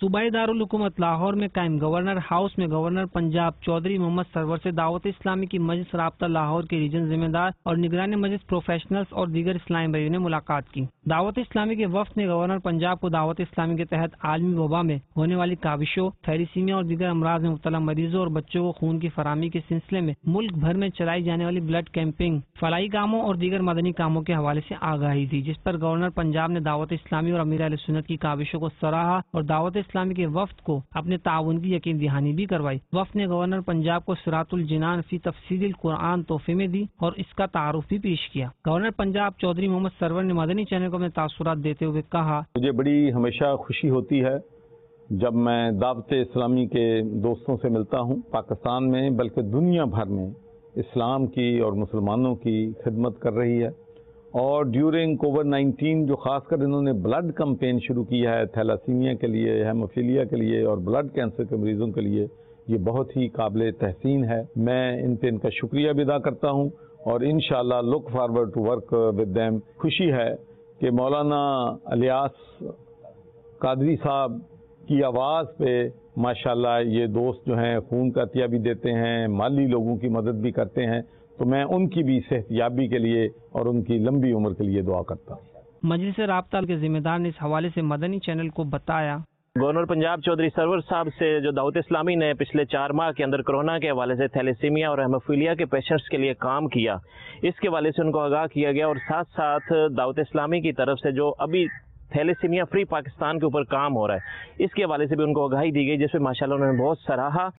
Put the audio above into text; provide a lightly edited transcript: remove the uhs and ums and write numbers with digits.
सूबाई दारुल हुकूमत लाहौर में कायम गवर्नर हाउस में गवर्नर पंजाब चौधरी मोहम्मद सरवर से दावत इस्लामी की मजलिस राब्ता लाहौर के रीजन जिम्मेदार और निगरानी मजलिस प्रोफेशनल्स और दीगर इस्लामी भाइयों ने मुलाकात की। दावत इस्लामी के वफ्द ने गवर्नर पंजाब को दावत इस्लामी के तहत आलमी वबा में होने वाली काबिशों, थैलीसीमिया और दीगर अमराज में मुब्तला मरीजों और बच्चों को खून की फराहमी के सिलसिले में मुल्क भर में चलाई जाने वाली ब्लड कैंपिंग, फलाई कामों और दीगर मदनी कामों के हवाले से आगाही दी, जिस पर गवर्नर पंजाब ने दावत इस्लामी और अमीर अहले सुन्नत की काबिशों को सराहा और दावत इस्लामी के वफ्द को अपने ताउन की यकीन दहानी भी करवाई। वफ्द ने गवर्नर पंजाब को सिरातुल जिनान फी तफसील कुरान तोहफे में दी और इसका तारुफ भी पेश किया। गवर्नर पंजाब चौधरी मोहम्मद सरवर ने मदनी चैनल को अपने तासुरात देते हुए कहा, मुझे बड़ी हमेशा खुशी होती है जब मैं दावत इस्लामी के दोस्तों से मिलता हूँ। पाकिस्तान में बल्कि दुनिया भर में इस्लाम की और मुसलमानों की खिदमत कर रही है और ड्यूरिंग कोविड-19 जो खासकर इन्होंने ब्लड कैंपेन शुरू किया है थैलासीमिया के लिए, हेमोफीलिया के लिए और ब्लड कैंसर के मरीजों के लिए, ये बहुत ही काबिल तहसीन है। मैं इन पे इनका शुक्रिया भी अदा करता हूँ और इंशाअल्लाह look forward to work with them. खुशी है कि मौलाना इलियास कादरी साहब की आवाज़ पे माशाल्लाह ये दोस्त जो हैं खून का अतिया भी देते हैं, माली लोगों की मदद भी करते हैं, तो मैं उनकी भी सेहतयाबी के लिए और उनकी लंबी उम्र के लिए दुआ करता हूँ। मजलिस राब्ता के जिम्मेदार ने इस हवाले से मदनी चैनल को बताया, गवर्नर पंजाब चौधरी सरवर साहब से जो दावत इस्लामी ने पिछले 4 माह के अंदर कोरोना के हवाले से थैलेसीमिया और हेमोफीलिया के पेशेंट्स के लिए काम किया, इसके हवाले से उनको आगाह किया गया और साथ साथ दावत इस्लामी की तरफ से जो अभी थैलेसीमिया फ्री पाकिस्तान के ऊपर काम हो रहा है इसके हवाले से भी उनको आगाही दी गई, जिसमें माशाल्लाह उन्होंने बहुत सराहा।